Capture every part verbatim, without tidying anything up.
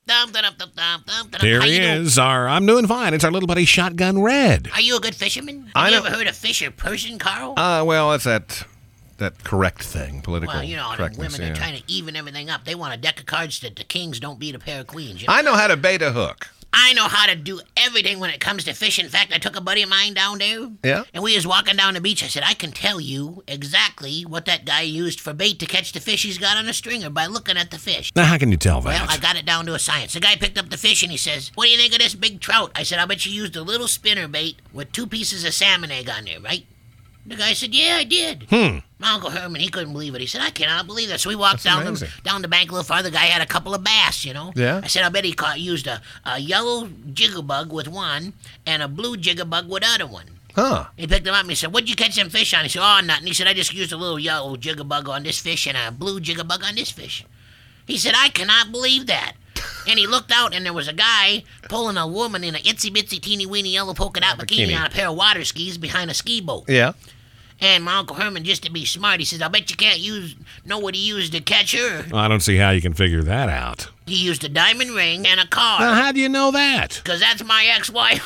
Dum, dum, dum, dum, dum, dum. Here How he you doing? is. Our, I'm doing fine. It's our little buddy Shotgun Red. Are you a good fisherman? Have I you know- ever heard of fisher person, Carl? Uh, well, it's that that correct thing, political well, you know, the correctness. women are yeah. trying to even everything up. They want a deck of cards that the kings don't beat a pair of queens. You know? I know how to bait a hook. I know how to do everything when it comes to fishing. In fact, I took a buddy of mine down there. Yeah? And we was walking down the beach. I said, I can tell you exactly what that guy used for bait to catch the fish he's got on a stringer by looking at the fish. Now, how can you tell Well, I that? got it down to a science. The guy picked up the fish and he says, what do you think of this big trout? I said, I bet you used a little spinner bait with two pieces of salmon egg on there, right? The guy said, yeah, I did. Hmm. My Uncle Herman, he couldn't believe it. He said, I cannot believe that. So we walked That's down the, amazing. down the bank a little farther. The guy had a couple of bass, you know? Yeah. I said, I bet he caught, used a, a yellow jigabug with one and a blue jigabug with the other one. Huh. He picked them up and he said, what'd you catch them fish on? He said, oh, nothing. He said, I just used a little yellow jigabug on this fish and a blue jigabug on this fish. He said, I cannot believe that. And he looked out, and there was a guy pulling a woman in an itsy-bitsy, teeny-weeny yellow polka-dot bikini, bikini. on a pair of water skis behind a ski boat. Yeah. And my Uncle Herman, just to be smart, he says, I bet you can't use know what he used to catch her. I don't see how you can figure that out. He used a diamond ring and a Now, car. how do you know that? Because that's my ex-wife.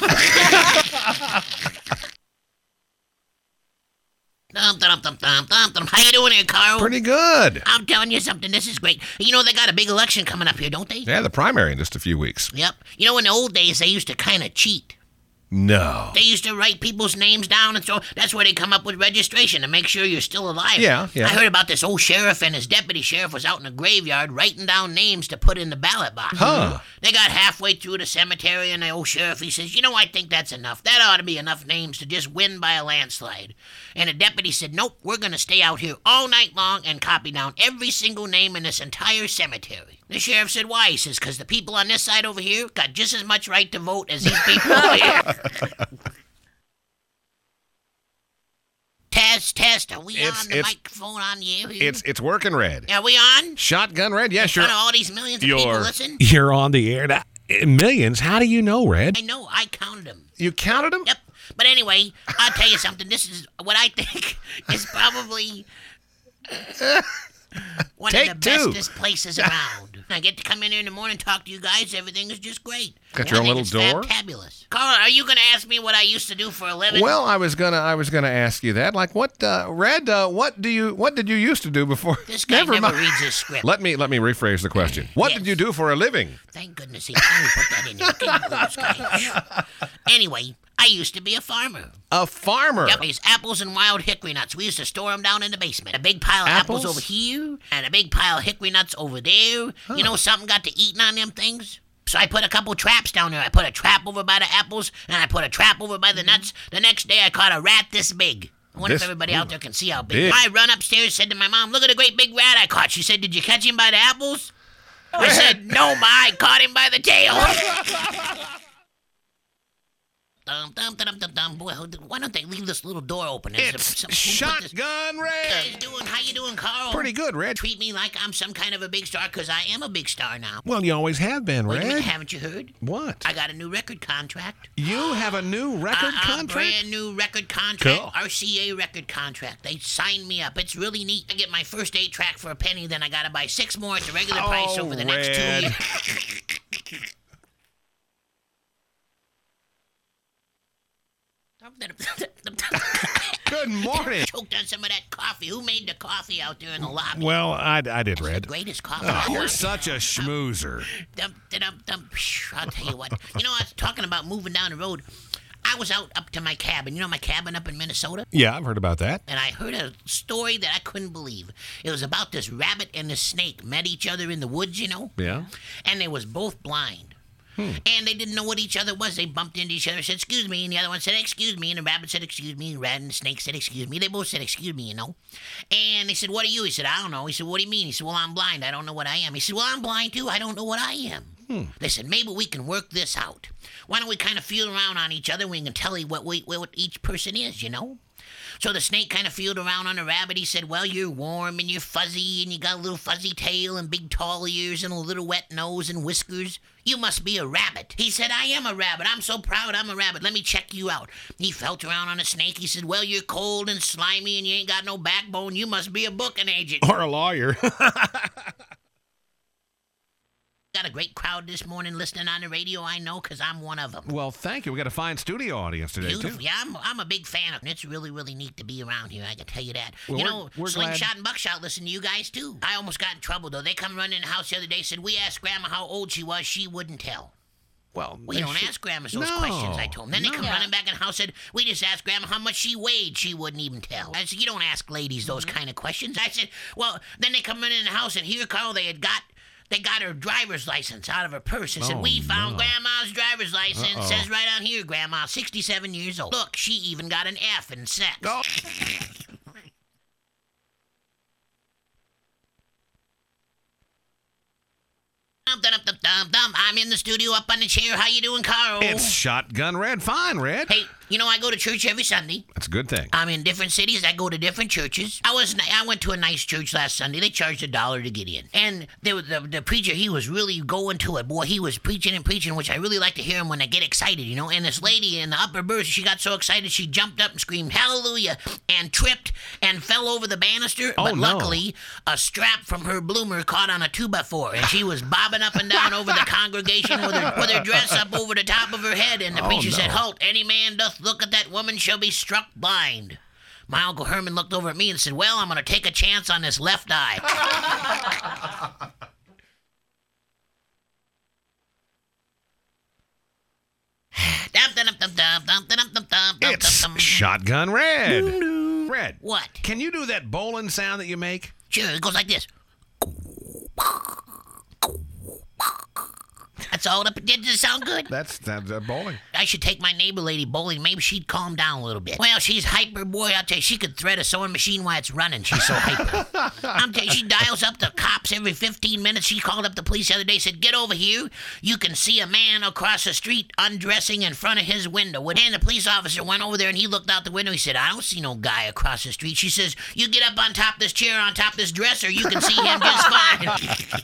Dum, dum, dum, dum, dum, dum. How you doing here, Carl? Pretty good. I'm telling you something. This is great. You know, they got a big election coming up here, don't they? Yeah, the primary in just a few weeks. Yep. You know, in the old days, they used to kind of cheat. No. They used to write people's names down, and so that's where they come up with registration to make sure you're still alive. Yeah, yeah. I heard about this old sheriff and his deputy sheriff was out in the graveyard writing down names to put in the ballot box. Huh. They got halfway through the cemetery, and the old sheriff, he says, you know, I think that's enough. That ought to be enough names to just win by a landslide. And the deputy said, nope, we're going to stay out here all night long and copy down every single name in this entire cemetery. The sheriff said, why? He says, because the people on this side over here got just as much right to vote as these people over here. Test, test. Are we It's- on the it's- microphone on the air here? It's it's working, Red. Are we on? Shotgun Red? Yeah, In sure. front of all these millions of people You're- listen? You're on the air. Now, millions? How do you know, Red? I know. I counted them. You counted them? Yep. But anyway, I'll tell you something. This is what I think is probably one Take of the two. bestest places around. I get to come in here in the morning, talk to you guys. Everything is just great. Got I your own think little it's door? Fabulous. Carl, are you going to ask me what I used to do for a living? Well, I was gonna I was gonna ask you that. Like, what, uh, Red? Uh, what do you what did you used to do before? This guy never, mind. reads his script. Let me let me rephrase the question. What Yes. did you do for a living? Thank goodness he finally put that in there. Can you believe this guy? Anyway, I used to be a farmer. A farmer. Yep, these apples and wild hickory nuts. We used to store them down in the basement. A big pile of apples, Apples? over here, and a big pile of hickory nuts over there. You know, something got to eating on them things. So I put a couple traps down there. I put a trap over by the apples, and I put a trap over by the nuts. The next day, I caught a rat this big. I wonder This- if everybody out there can see how big. big. I run upstairs, said to my mom, look at the great big rat I caught. She said, did you catch him by the apples? I said, no, Ma, I caught him by the tail. Dum, dum, dum, dum, dum. Boy, why don't they leave this little door open? Is there It's some- who put this- Shotgun Guys Red. doing? How you doing, Carl? Pretty good, Red. Treat me like I'm some kind of a big star, because I am a big star now. Well, you always have been, Wait a minute, Red. haven't you heard? What? I got a new record contract. You have a new record a, a contract? brand new record contract. Cool. R C A record contract. They signed me up. It's really neat. I get my first eight track for a penny, then I gotta buy six more at the regular price Oh, over the next Red. two years. Good morning. Choked on some of that coffee. Who made the coffee out there in the lobby? Well, I, I did, The Red. greatest coffee. Oh, I've you're ever- such a schmoozer. Dum, dum, dum, psh, I'll tell you what. You know, I was talking about moving down the road. I was out up to my cabin. You know my cabin up in Minnesota? Yeah, I've heard about that. And I heard a story that I couldn't believe. It was about this rabbit and this snake met each other in the woods, you know? Yeah? And they was both blind. And they didn't know what each other was. They bumped into each other, said, excuse me, and the other one said, excuse me, and the rabbit said, excuse me, and the rat and the snake said, excuse me. They both said, excuse me, you know. And they said, what are you? He said, I don't know. He said, what do you mean? He said, well, I'm blind. I don't know what I am. He said, well, I'm blind too. I don't know what I am. They said, maybe we can work this out. Why don't we kind of feel around on each other and we can tell you what, we, what each person is, you know? So the snake kind of feeled around on the rabbit. He said, well, you're warm and you're fuzzy and you got a little fuzzy tail and big tall ears and a little wet nose and whiskers. You must be a rabbit. He said, I am a rabbit. I'm so proud I'm a rabbit. Let me check you out. He felt around on the snake. He said, well, you're cold and slimy and you ain't got no backbone. You must be a booking agent. Or a lawyer. Got a great crowd this morning listening on the radio, I know, because I'm one of them. Well, thank you. We got a fine studio audience today, Beautiful. too. Yeah, I'm, I'm a big fan of it. It's really, really neat to be around here, I can tell you that. Well, you we're- know, we're Slingshot glad- and Buckshot listen to you guys, too. I almost got in trouble, though. They come running in the house the other day, said, we asked Grandma how old she was. She wouldn't tell. Well, We they don't should- ask grandmas those No, questions, I told them. Then they no. come running back in the house and said, we just asked grandma how much she weighed. She wouldn't even tell. I said, you don't ask ladies those kind of questions. I said, well, then they come running in the house and here, Carl, they had got they got her driver's license out of her purse and said, Oh, we found no. Grandma's driver's license. Uh-oh. Says right on here, Grandma, sixty-seven years old. Look, she even got an F in sex. Oh. Dum, dum, dum, dum, dum. I'm in the studio up on the chair. How you doing, Carl? It's Shotgun Red. Fine, Red. Hey, you know, I go to church every Sunday. That's a good thing. I'm in different cities. I go to different churches. I was I went to a nice church last Sunday. They charged a dollar to get in, and there was the, the preacher. He was really going to it. Boy, he was preaching and preaching, which I really like to hear him when I get excited, you know. And this lady in the upper berth, she got so excited she jumped up and screamed "Hallelujah" and tripped and fell over the banister. Oh, but no. luckily, a strap from her bloomer caught on a two by four, and she was bobbing up and down over the congregation with her with her dress up over the top of her head. And the Oh, preacher no. said, "Halt! Any man doth look at that woman shall be struck blind." My Uncle Herman looked over at me and said, well, I'm going to take a chance on this left eye. Dum, dum, dum, dum, dum, dum, dum, dum, dum, It's dum, dum. Shotgun Red. Red. What? Can you do that bowling sound that you make? Sure, it goes like this. That's all. It did it sound good? That's that's uh, bowling. I should take my neighbor lady bowling. Maybe she'd calm down a little bit. Well, she's hyper, boy. I'll tell you, she could thread a sewing machine while it's running. She's so hyper. I'm telling you, she dials up the cops every fifteen minutes. She called up the police the other day, said, get over here. You can see a man across the street undressing in front of his window. And the police officer went over there and he looked out the window. He said, I don't see no guy across the street. She says, you get up on top of this chair, on top of this dresser. You can see him just fine.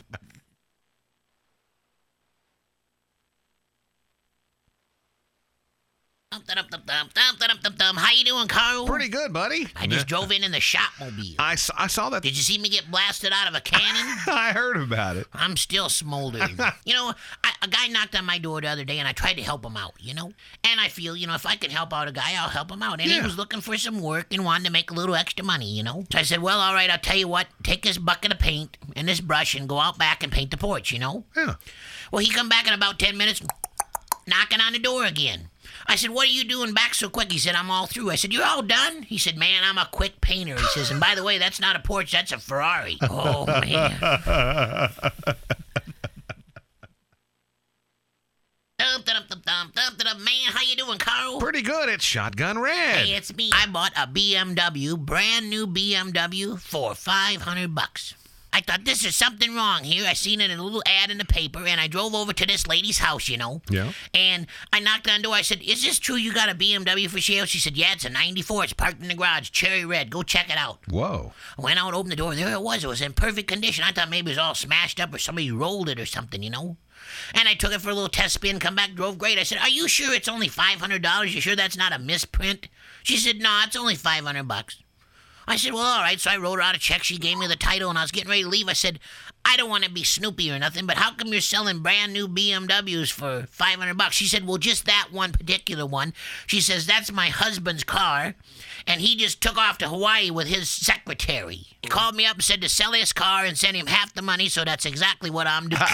Dum, dum, dum, dum, dum, dum, dum, dum. How you doing, Carl? Pretty good, buddy. I just drove in in the shopmobile. I saw, I saw that. Did you see me get blasted out of a cannon? I heard about it. I'm still smoldering. You know, I, a guy knocked on my door the other day, and I tried to help him out, you know? And I feel, you know, if I can help out a guy, I'll help him out. And he Yeah. was looking for some work and wanted to make a little extra money, you know? So I said, well, all right, I'll tell you what. Take this bucket of paint and this brush and go out back and paint the porch, you know? Yeah. Well, he come back in about ten minutes, knocking on the door again. I said, what are you doing back so quick? He said, I'm all through. I said, you're all done? He said, man, I'm a quick painter. He says, and by the way, that's not a Porsche, that's a Ferrari. Oh, man. Dum, dum, dum, dum, dum, dum. Man, how you doing, Carl? Pretty good. It's Shotgun Red. Hey, it's me. I bought a B M W, brand new B M W, for five hundred bucks. I thought, this is something wrong here. I seen it in a little ad in the paper, and I drove over to this lady's house, you know. Yeah. And I knocked on the door. I said, is this true you got a B M W for sale? She said, yeah, it's a ninety-four. It's parked in the garage, cherry red. Go check it out. Whoa. I went out, opened the door, and there it was. It was in perfect condition. I thought maybe it was all smashed up or somebody rolled it or something, you know. And I took it for a little test spin, come back, drove great. I said, are you sure it's only five hundred dollars? You sure that's not a misprint? She said, no, it's only five hundred bucks. I said, well, all right. So I wrote her out a check. She gave me the title, and I was getting ready to leave. I said, I don't want to be Snoopy or nothing, but how come you're selling brand new B M Ws for five hundred bucks? She said, well, just that one particular one. She says, that's my husband's car, and he just took off to Hawaii with his secretary. He called me up and said to sell his car and send him half the money, so that's exactly what I'm doing.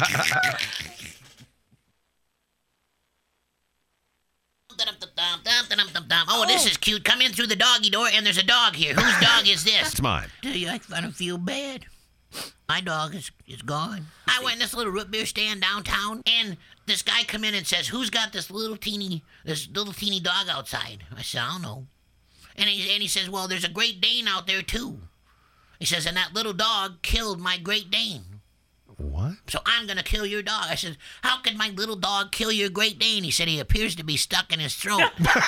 Oh, this is cute. Come in through the doggy door, and there's a dog here. Whose dog is this? It's mine. Do you? I kind of feel bad. My dog is, is gone. I went in this little root beer stand downtown, and this guy come in and says, who's got this little teeny, this little teeny dog outside? I said, I don't know. And he, and he says, well, there's a Great Dane out there, too. He says, and that little dog killed my Great Dane. What? So I'm going to kill your dog. I said, how could my little dog kill your Great Dane? He said, he appears to be stuck in his throat.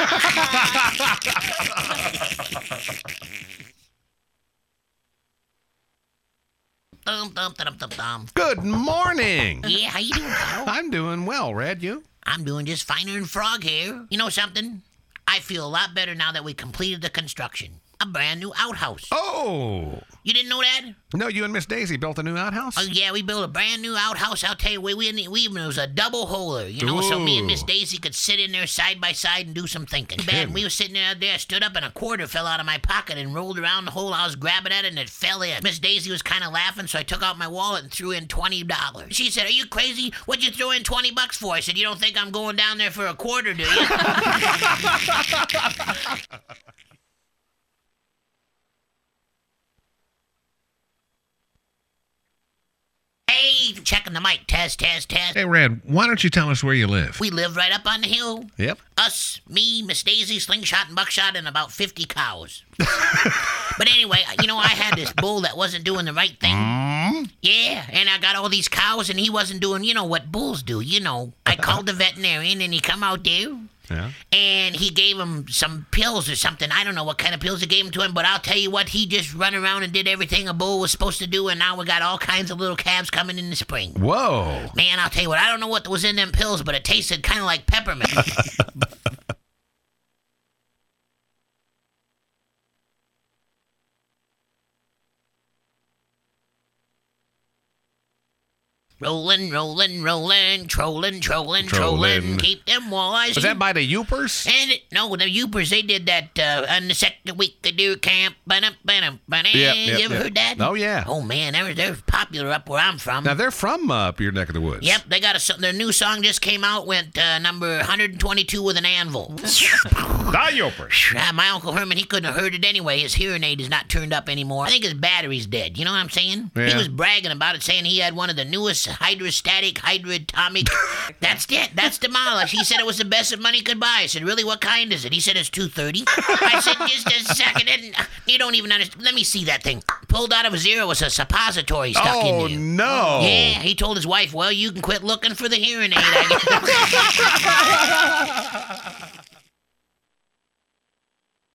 Dum, dum, dum, dum, dum. Good morning. Yeah, how you doing, Carl? I'm doing well, Red. You? I'm doing just finer than frog hair. You know something? I feel a lot better now that we completed the construction. a brand new outhouse. Oh. You didn't know that? No, you and Miss Daisy built a new outhouse? Oh, yeah, we built a brand new outhouse. I'll tell you, we, we, we even, it was a double holer, you know, so me and Miss Ooh. Daisy could sit in there side by side and do some thinking. Bad, we were sitting there, there, I stood up and a quarter fell out of my pocket and rolled around the hole. I was grabbing at it and it fell in. Miss Daisy was kind of laughing, so I took out my wallet and threw in twenty dollars. She said, "Are you crazy? What'd you throw in twenty bucks for?" I said, "You don't think I'm going down there for a quarter, do you?" Hey, checking the mic. Test, test, test. Hey, Red, why don't you tell us where you live? We live right up on the hill. Yep. Us, me, Miss Daisy, Slingshot, and Buckshot, and about fifty cows. But anyway, you know, I had this bull that wasn't doing the right thing. Mm? Yeah, and I got all these cows, and he wasn't doing, you know, what bulls do. You know, I called the veterinarian, and he come out there, Yeah. and he gave him some pills or something. I don't know what kind of pills he gave him to him, but I'll tell you what, he just run around and did everything a bull was supposed to do, and now we got all kinds of little calves coming in the spring. Whoa. Man, I'll tell you what, I don't know what was in them pills, but it tasted kind of like peppermint. Rolling, rolling, rolling, trolling, trolling, trolling, Trolling. keep them walleyes. Was that by the Youpers? And it, no, the Youpers, they did that uh, on the second week of deer camp. Ba-dum, ba-dum, ba-dum. Yep, You yep, ever yep. heard that? Oh, yeah. Oh, man, they're, they're popular up where I'm from. Now, they're from uh, up your neck of the woods. Yep, they got a so- their new song just came out, went uh, number one hundred twenty-two with an anvil. The Youpers. Ah, my Uncle Herman, he couldn't have heard it anyway. His hearing aid is not turned up anymore. I think his battery's dead. You know what I'm saying? He Yeah. was bragging about it, saying he had one of the newest hydrostatic, hydroatomic. That's it. That's Demolish. He said it was the best that money could buy. I said, "Really? What kind is it?" He said, "It's two thirty." I said, "Just a second. And you don't even understand. Let me see that thing." Pulled out of his ear was a suppository stuck Oh, in there. no. Yeah, he told his wife, "Well, you can quit looking for the hearing aid." I guess.